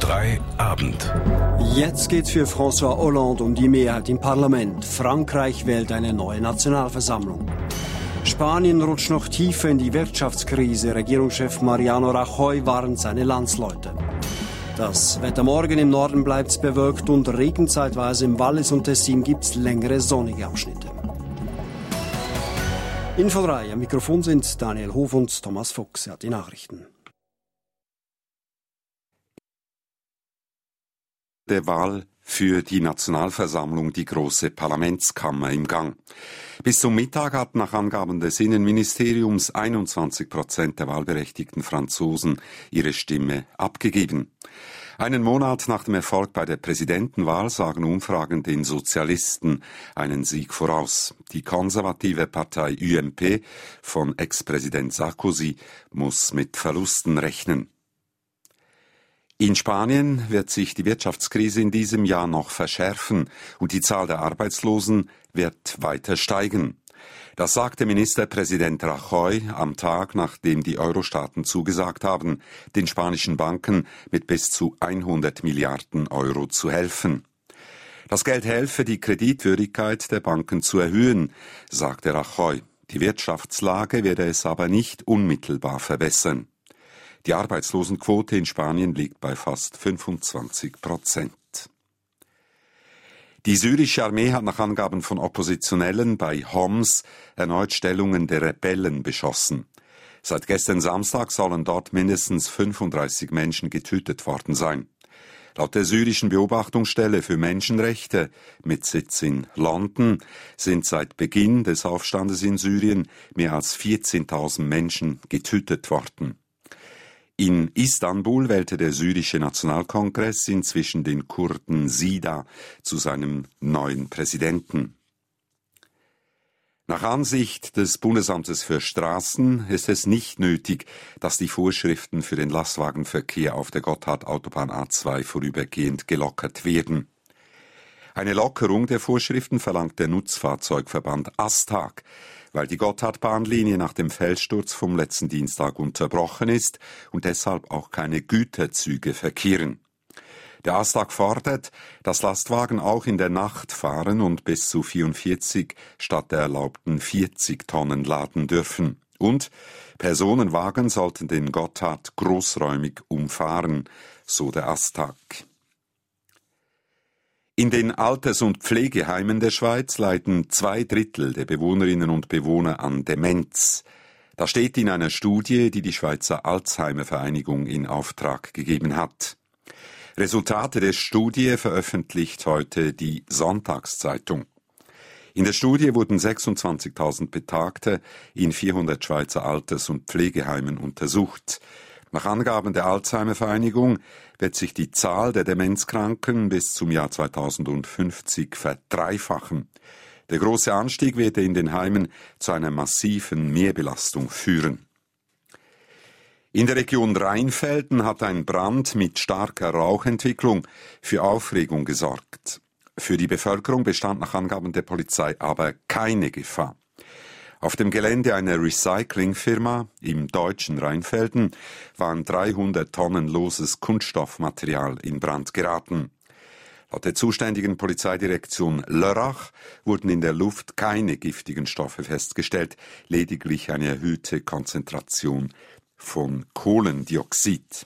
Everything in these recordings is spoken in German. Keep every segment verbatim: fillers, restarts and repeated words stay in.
drei Abend. Jetzt geht's für François Hollande um die Mehrheit im Parlament. Frankreich wählt eine neue Nationalversammlung. Spanien rutscht noch tiefer in die Wirtschaftskrise. Regierungschef Mariano Rajoy warnt seine Landsleute. Das Wetter morgen im Norden bleibt bewölkt und Regen zeitweise. Im Wallis und Tessin gibt's längere sonnige Abschnitte. Info drei, am Mikrofon sind Daniel Hof und Thomas Fuchs. Er hat die Nachrichten. Der Wahl für die Nationalversammlung, die große Parlamentskammer, im Gang. Bis zum Mittag hat nach Angaben des Innenministeriums einundzwanzig Prozent der wahlberechtigten Franzosen ihre Stimme abgegeben. Einen Monat nach dem Erfolg bei der Präsidentenwahl sagen Umfragen den Sozialisten einen Sieg voraus. Die konservative Partei U M P von Ex-Präsident Sarkozy muss mit Verlusten rechnen. In Spanien wird sich die Wirtschaftskrise in diesem Jahr noch verschärfen und die Zahl der Arbeitslosen wird weiter steigen. Das sagte Ministerpräsident Rajoy am Tag, nachdem die Euro-Staaten zugesagt haben, den spanischen Banken mit bis zu hundert Milliarden Euro zu helfen. Das Geld helfe, die Kreditwürdigkeit der Banken zu erhöhen, sagte Rajoy. Die Wirtschaftslage werde es aber nicht unmittelbar verbessern. Die Arbeitslosenquote in Spanien liegt bei fast fünfundzwanzig Prozent. Die syrische Armee hat nach Angaben von Oppositionellen bei Homs erneut Stellungen der Rebellen beschossen. Seit gestern Samstag sollen dort mindestens fünfunddreißig Menschen getötet worden sein. Laut der syrischen Beobachtungsstelle für Menschenrechte mit Sitz in London sind seit Beginn des Aufstandes in Syrien mehr als vierzehntausend Menschen getötet worden. In Istanbul wählte der syrische Nationalkongress inzwischen den Kurden Sida zu seinem neuen Präsidenten. Nach Ansicht des Bundesamtes für Straßen ist es nicht nötig, dass die Vorschriften für den Lastwagenverkehr auf der Gotthard-Autobahn A zwei vorübergehend gelockert werden. Eine Lockerung der Vorschriften verlangt der Nutzfahrzeugverband ASTAG, weil die Gotthardbahnlinie nach dem Felssturz vom letzten Dienstag unterbrochen ist und deshalb auch keine Güterzüge verkehren. Der ASTAG fordert, dass Lastwagen auch in der Nacht fahren und bis zu vierundvierzig statt der erlaubten vierzig Tonnen laden dürfen. Und Personenwagen sollten den Gotthard großräumig umfahren, so der ASTAG. In den Alters- und Pflegeheimen der Schweiz leiden zwei Drittel der Bewohnerinnen und Bewohner an Demenz. Das steht in einer Studie, die die Schweizer Alzheimer-Vereinigung in Auftrag gegeben hat. Resultate der Studie veröffentlicht heute die Sonntagszeitung. In der Studie wurden sechsundzwanzigtausend Betagte in vierhundert Schweizer Alters- und Pflegeheimen untersucht. Nach Angaben der Alzheimer-Vereinigung wird sich die Zahl der Demenzkranken bis zum Jahr zweitausendfünfzig verdreifachen. Der große Anstieg werde in den Heimen zu einer massiven Mehrbelastung führen. In der Region Rheinfelden hat ein Brand mit starker Rauchentwicklung für Aufregung gesorgt. Für die Bevölkerung bestand nach Angaben der Polizei aber keine Gefahr. Auf dem Gelände einer Recyclingfirma im deutschen Rheinfelden waren dreihundert Tonnen loses Kunststoffmaterial in Brand geraten. Laut der zuständigen Polizeidirektion Lörrach wurden in der Luft keine giftigen Stoffe festgestellt, lediglich eine erhöhte Konzentration von Kohlendioxid.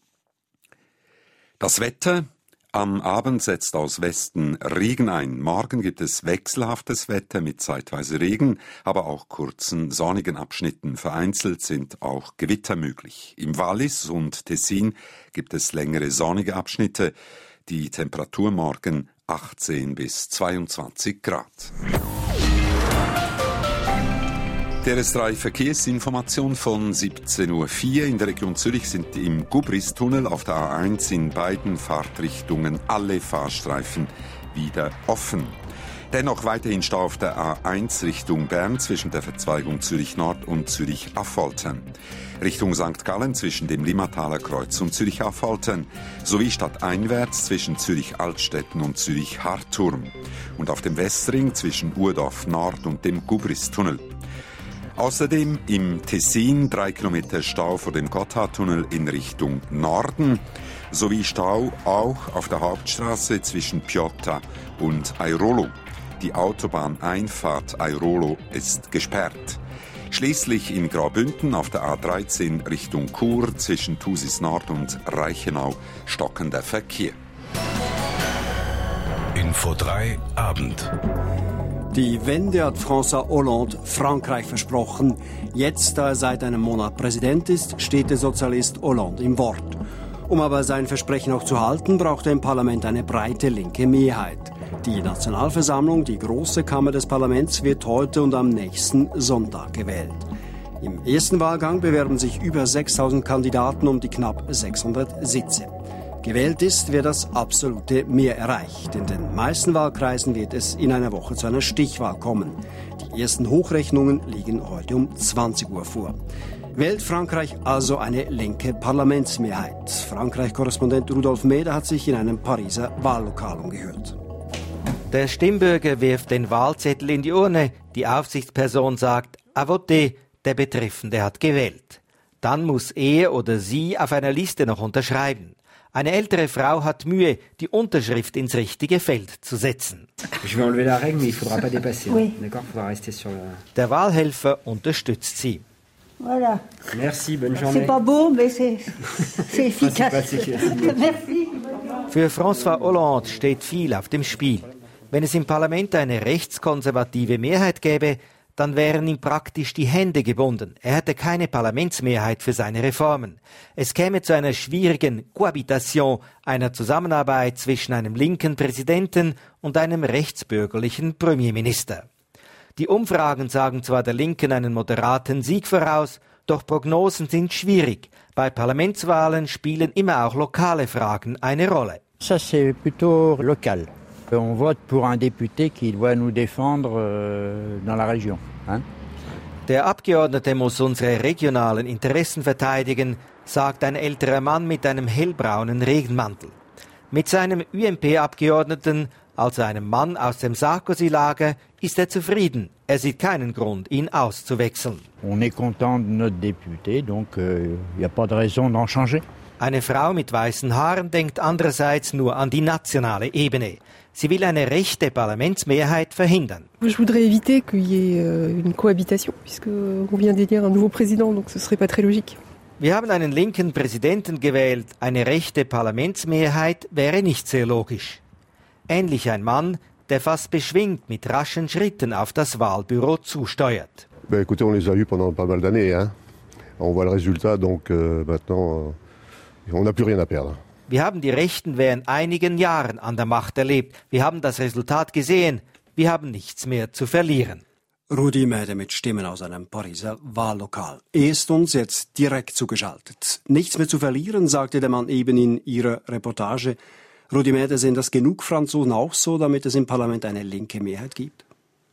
Das Wetter. Am Abend setzt aus Westen Regen ein. Morgen gibt es wechselhaftes Wetter mit zeitweise Regen, aber auch kurzen sonnigen Abschnitten. Vereinzelt sind auch Gewitter möglich. Im Wallis und Tessin gibt es längere sonnige Abschnitte. Die Temperatur morgen achtzehn bis zweiundzwanzig Grad. Der S drei Verkehrsinformation von siebzehn Uhr vier. In der Region Zürich sind im Gubristunnel auf der A eins in beiden Fahrtrichtungen alle Fahrstreifen wieder offen. Dennoch weiterhin Stau auf der A eins Richtung Bern zwischen der Verzweigung Zürich Nord und Zürich Affoltern. Richtung Sankt Gallen zwischen dem Limmataler Kreuz und Zürich Affoltern sowie stadteinwärts zwischen Zürich Altstetten und Zürich Harturm und auf dem Westring zwischen Urdorf Nord und dem Gubristunnel. Außerdem im Tessin drei Kilometer Stau vor dem Gotthardtunnel in Richtung Norden Sowie Stau auch auf der Hauptstraße zwischen Piotta und Airolo. Die Autobahneinfahrt Airolo ist gesperrt. Schließlich in Graubünden auf der A dreizehn Richtung Chur zwischen Thusis Nord und Reichenau stockender Verkehr. Info drei Abend. Die Wende hat François Hollande Frankreich versprochen. Jetzt, da er seit einem Monat Präsident ist, steht der Sozialist Hollande im Wort. Um aber sein Versprechen auch zu halten, braucht er im Parlament eine breite linke Mehrheit. Die Nationalversammlung, die große Kammer des Parlaments, wird heute und am nächsten Sonntag gewählt. Im ersten Wahlgang bewerben sich über sechstausend Kandidaten um die knapp sechshundert Sitze. Gewählt ist, wer das absolute Mehr erreicht. In den meisten Wahlkreisen wird es in einer Woche zu einer Stichwahl kommen. Die ersten Hochrechnungen liegen heute um zwanzig Uhr vor. Wählt Frankreich also eine linke Parlamentsmehrheit? Frankreich-Korrespondent Rudolf Meder hat sich in einem Pariser Wahllokal umgehört. Der Stimmbürger wirft den Wahlzettel in die Urne. Die Aufsichtsperson sagt, à voter, der Betreffende hat gewählt. Dann muss er oder sie auf einer Liste noch unterschreiben. Eine ältere Frau hat Mühe, die Unterschrift ins richtige Feld zu setzen. Der Wahlhelfer unterstützt sie. Voilà. Merci, bonne journée. C'est pas beau, mais c'est, c'est efficace. Merci. Für François Hollande steht viel auf dem Spiel. Wenn es im Parlament eine rechtskonservative Mehrheit gäbe, dann wären ihm praktisch die Hände gebunden. Er hätte keine Parlamentsmehrheit für seine Reformen. Es käme zu einer schwierigen Cohabitation, einer Zusammenarbeit zwischen einem linken Präsidenten und einem rechtsbürgerlichen Premierminister. Die Umfragen sagen zwar der Linken einen moderaten Sieg voraus, doch Prognosen sind schwierig. Bei Parlamentswahlen spielen immer auch lokale Fragen eine Rolle. Ça c'est plutôt local. On vote pour un député qui doit nous défendre euh, dans la région. Hein? Der Abgeordnete muss unsere regionalen Interessen verteidigen, sagt ein älterer Mann mit einem hellbraunen Regenmantel. Mit seinem U M P-Abgeordneten, also einem Mann aus dem Sarkozy-Lager, ist er zufrieden. Er sieht keinen Grund, ihn auszuwechseln. On est content de notre député, donc il euh, n'y a pas de raison d'en changer. Eine Frau mit weißen Haaren denkt andererseits nur an die nationale Ebene. Sie will eine rechte Parlamentsmehrheit verhindern. Je voudrais éviter qu'il y ait une cohabitation, puisqu'on vient d'élire un nouveau président, donc ce serait pas très logique. Wir haben einen linken Präsidenten gewählt. Eine rechte Parlamentsmehrheit wäre nicht sehr logisch. Ähnlich ein Mann, der fast beschwingt mit raschen Schritten auf das Wahlbüro zusteuert. Ben, écoutez, on les a eus pendant pas mal d'années, hein. On voit le résultat, donc euh, maintenant, euh, on n'a plus rien à perdre. Wir haben die Rechten während einigen Jahren an der Macht erlebt. Wir haben das Resultat gesehen. Wir haben nichts mehr zu verlieren. Rudi Mäder mit Stimmen aus einem Pariser Wahllokal. Er ist uns jetzt direkt zugeschaltet. Nichts mehr zu verlieren, sagte der Mann eben in Ihrer Reportage. Rudi Mäder, sehen das genug Franzosen auch so, damit es im Parlament eine linke Mehrheit gibt?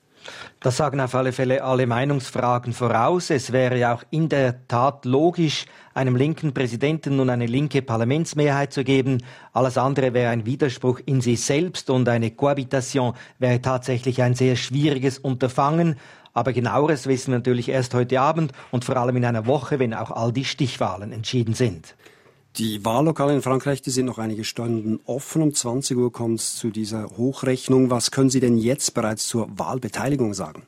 Das sagen auf alle Fälle alle Meinungsfragen voraus. Es wäre ja auch in der Tat logisch, einem linken Präsidenten nun eine linke Parlamentsmehrheit zu geben. Alles andere wäre ein Widerspruch in sich selbst und eine Cohabitation wäre tatsächlich ein sehr schwieriges Unterfangen. Aber genaueres wissen wir natürlich erst heute Abend und vor allem in einer Woche, wenn auch all die Stichwahlen entschieden sind. Die Wahllokale in Frankreich, die sind noch einige Stunden offen. Um zwanzig Uhr kommt es zu dieser Hochrechnung. Was können Sie denn jetzt bereits zur Wahlbeteiligung sagen?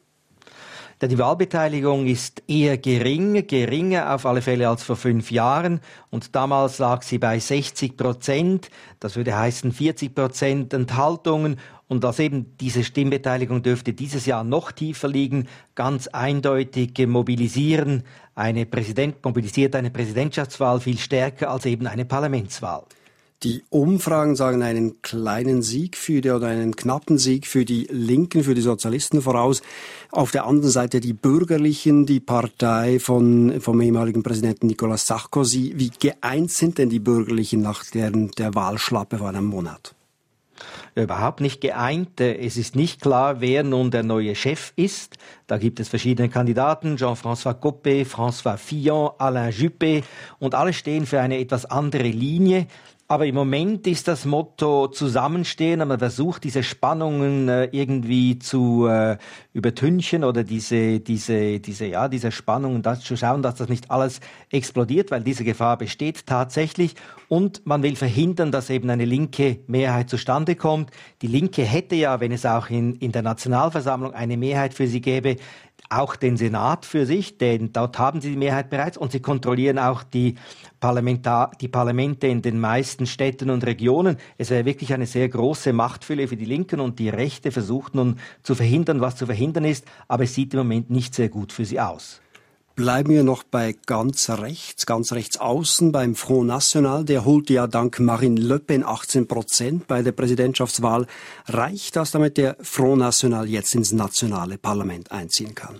Ja, die Wahlbeteiligung ist eher gering, geringer auf alle Fälle als vor fünf Jahren. Und damals lag sie bei sechzig Prozent. Das würde heißen vierzig Prozent Enthaltungen. Und als eben diese Stimmbeteiligung dürfte dieses Jahr noch tiefer liegen, ganz eindeutig mobilisieren. Eine Präsident mobilisiert eine Präsidentschaftswahl viel stärker als eben eine Parlamentswahl. Die Umfragen sagen einen kleinen Sieg für die, oder einen knappen Sieg für die Linken, für die Sozialisten voraus. Auf der anderen Seite die Bürgerlichen, die Partei von, vom ehemaligen Präsidenten Nicolas Sarkozy. Wie geeint sind denn die Bürgerlichen nach der, der Wahlschlappe vor einem Monat? Überhaupt nicht geeint. Es ist nicht klar, wer nun der neue Chef ist. Da gibt es verschiedene Kandidaten, Jean-François Copé, François Fillon, Alain Juppé, und alle stehen für eine etwas andere Linie. Aber im Moment ist das Motto Zusammenstehen, und man versucht, diese Spannungen äh, irgendwie zu äh, übertünchen oder diese, diese, diese, ja, diese Spannungen, das zu schauen, dass das nicht alles explodiert, weil diese Gefahr besteht tatsächlich. Und man will verhindern, dass eben eine linke Mehrheit zustande kommt. Die Linke hätte ja, wenn es auch in, in der Nationalversammlung eine Mehrheit für sie gäbe, auch den Senat für sich, denn dort haben sie die Mehrheit bereits und sie kontrollieren auch die, Parlamentar- die Parlamente in den meisten Städten und Regionen. Es wäre wirklich eine sehr große Machtfülle für die Linken und die Rechte versucht nun zu verhindern, was zu verhindern ist, aber es sieht im Moment nicht sehr gut für sie aus. Bleiben wir noch bei ganz rechts, ganz rechts außen, beim Front National. Der holte ja dank Marine Le Pen achtzehn Prozent bei der Präsidentschaftswahl. Reicht das, damit der Front National jetzt ins nationale Parlament einziehen kann?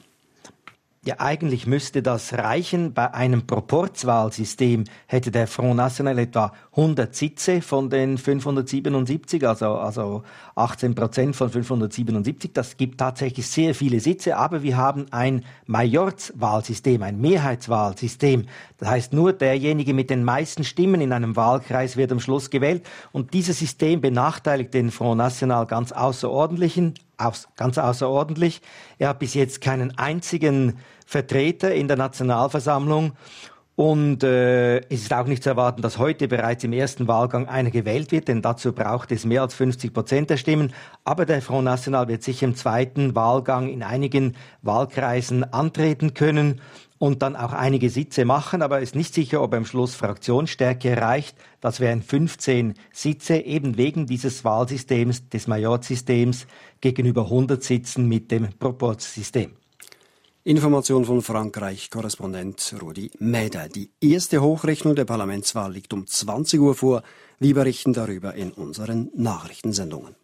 Ja, eigentlich müsste das reichen. Bei einem Proporzwahlsystem hätte der Front National etwa hundert Sitze von den fünfhundertsiebenundsiebzig, also, also achtzehn Prozent von fünfhundertsiebenundsiebzig. Das gibt tatsächlich sehr viele Sitze, aber wir haben ein Majorzwahlsystem, ein Mehrheitswahlsystem. Das heißt, nur derjenige mit den meisten Stimmen in einem Wahlkreis wird am Schluss gewählt. Und dieses System benachteiligt den Front National ganz außerordentlichen, aus, ganz außerordentlich. Er hat bis jetzt keinen einzigen Vertreter in der Nationalversammlung. Und äh, es ist auch nicht zu erwarten, dass heute bereits im ersten Wahlgang einer gewählt wird, denn dazu braucht es mehr als fünfzig Prozent der Stimmen. Aber der Front National wird sicher im zweiten Wahlgang in einigen Wahlkreisen antreten können und dann auch einige Sitze machen. Aber es ist nicht sicher, ob er am Schluss Fraktionsstärke erreicht. Das wären fünfzehn Sitze, eben wegen dieses Wahlsystems, des Majorzsystems, gegenüber hundert Sitzen mit dem Proporzsystem. Information von Frankreich, Korrespondent Rudi Mäder. Die erste Hochrechnung der Parlamentswahl liegt um zwanzig Uhr vor. Wir berichten darüber in unseren Nachrichtensendungen.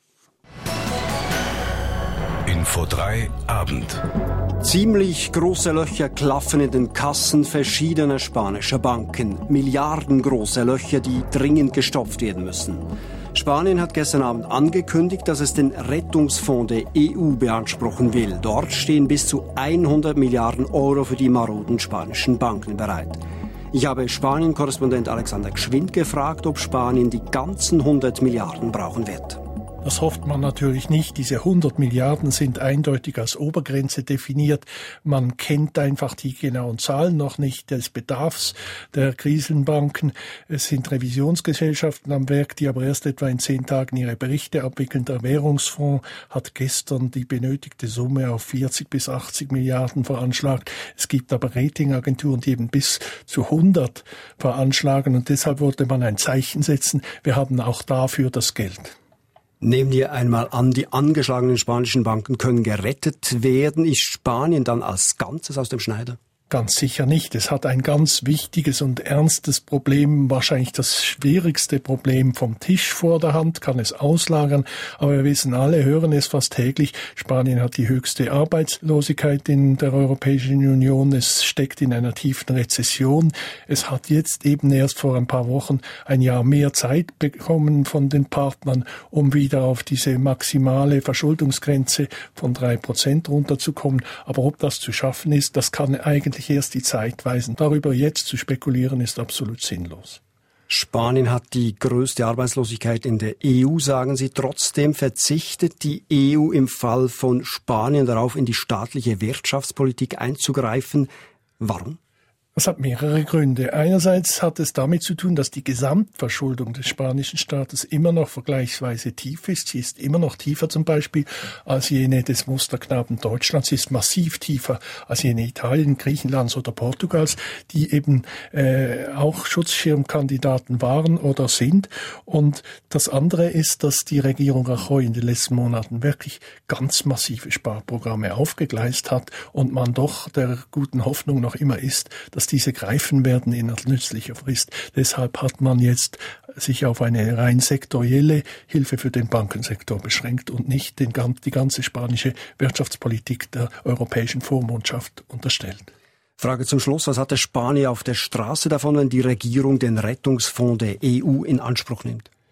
Info drei Abend. Ziemlich große Löcher klaffen in den Kassen verschiedener spanischer Banken. Milliardengroße Löcher, die dringend gestopft werden müssen. Spanien hat gestern Abend angekündigt, dass es den Rettungsfonds der E U beanspruchen will. Dort stehen bis zu hundert Milliarden Euro für die maroden spanischen Banken bereit. Ich habe Spanien-Korrespondent Alexander Gschwind gefragt, ob Spanien die ganzen hundert Milliarden brauchen wird. Das hofft man natürlich nicht. Diese hundert Milliarden sind eindeutig als Obergrenze definiert. Man kennt einfach die genauen Zahlen noch nicht des Bedarfs der Krisenbanken. Es sind Revisionsgesellschaften am Werk, die aber erst etwa in zehn Tagen ihre Berichte abwickeln. Der Währungsfonds hat gestern die benötigte Summe auf vierzig bis achtzig Milliarden veranschlagt. Es gibt aber Ratingagenturen, die eben bis zu hundert veranschlagen. Und deshalb wollte man ein Zeichen setzen. Wir haben auch dafür das Geld. Nehmen wir einmal an, die angeschlagenen spanischen Banken können gerettet werden. Ist Spanien dann als Ganzes aus dem Schneider? Ganz sicher nicht. Es hat ein ganz wichtiges und ernstes Problem, wahrscheinlich das schwierigste Problem vom Tisch vor der Hand, kann es auslagern. Aber wir wissen alle, hören es fast täglich, Spanien hat die höchste Arbeitslosigkeit in der Europäischen Union. Es steckt in einer tiefen Rezession. Es hat jetzt eben erst vor ein paar Wochen ein Jahr mehr Zeit bekommen von den Partnern, um wieder auf diese maximale Verschuldungsgrenze von drei Prozent runterzukommen. Aber ob das zu schaffen ist, das kann eigentlich erst die Zeit weisen. Darüber jetzt zu spekulieren, ist absolut sinnlos. Spanien hat die größte Arbeitslosigkeit in der E U, sagen Sie. Trotzdem verzichtet die E U im Fall von Spanien darauf, in die staatliche Wirtschaftspolitik einzugreifen. Warum? Das hat mehrere Gründe. Einerseits hat es damit zu tun, dass die Gesamtverschuldung des spanischen Staates immer noch vergleichsweise tief ist. Sie ist immer noch tiefer zum Beispiel als jene des Musterknaben Deutschlands. Sie ist massiv tiefer als jene Italien, Griechenlands oder Portugals, die eben äh, auch Schutzschirmkandidaten waren oder sind. Und das andere ist, dass die Regierung Rajoy in den letzten Monaten wirklich ganz massive Sparprogramme aufgegleist hat und man doch der guten Hoffnung noch immer ist, dass diese greifen werden in nützlicher Frist. Deshalb hat man jetzt sich auf eine rein sektorielle Hilfe für den Bankensektor beschränkt und nicht den, die ganze spanische Wirtschaftspolitik der europäischen Vormundschaft unterstellt. Frage zum Schluss. Was hat der Spanier auf der Straße davon, wenn die Regierung den Rettungsfonds der E U in Anspruch nimmt?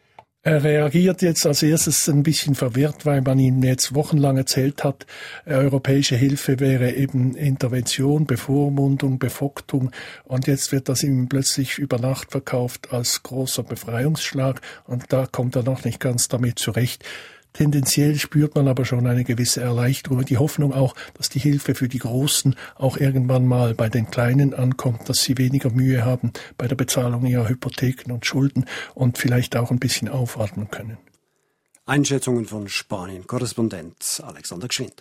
Er reagiert jetzt als erstes ein bisschen verwirrt, weil man ihm jetzt wochenlang erzählt hat, europäische Hilfe wäre eben Intervention, Bevormundung, Bevogtung. Und jetzt wird das ihm plötzlich über Nacht verkauft als großer Befreiungsschlag. Und da kommt er noch nicht ganz damit zurecht. Tendenziell spürt man aber schon eine gewisse Erleichterung, die Hoffnung auch, dass die Hilfe für die Großen auch irgendwann mal bei den Kleinen ankommt, dass sie weniger Mühe haben bei der Bezahlung ihrer Hypotheken und Schulden und vielleicht auch ein bisschen aufatmen können. Einschätzungen von Spanien-Korrespondent Alexander Gschwind.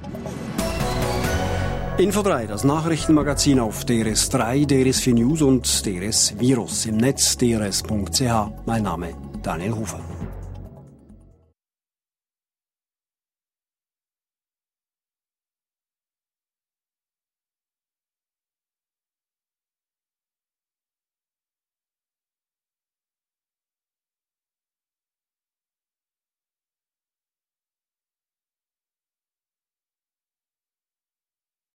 Info drei, das Nachrichtenmagazin auf D R S drei, D R S vier News und D R S Virus im Netz d r s punkt c h. Mein Name Daniel Hofer.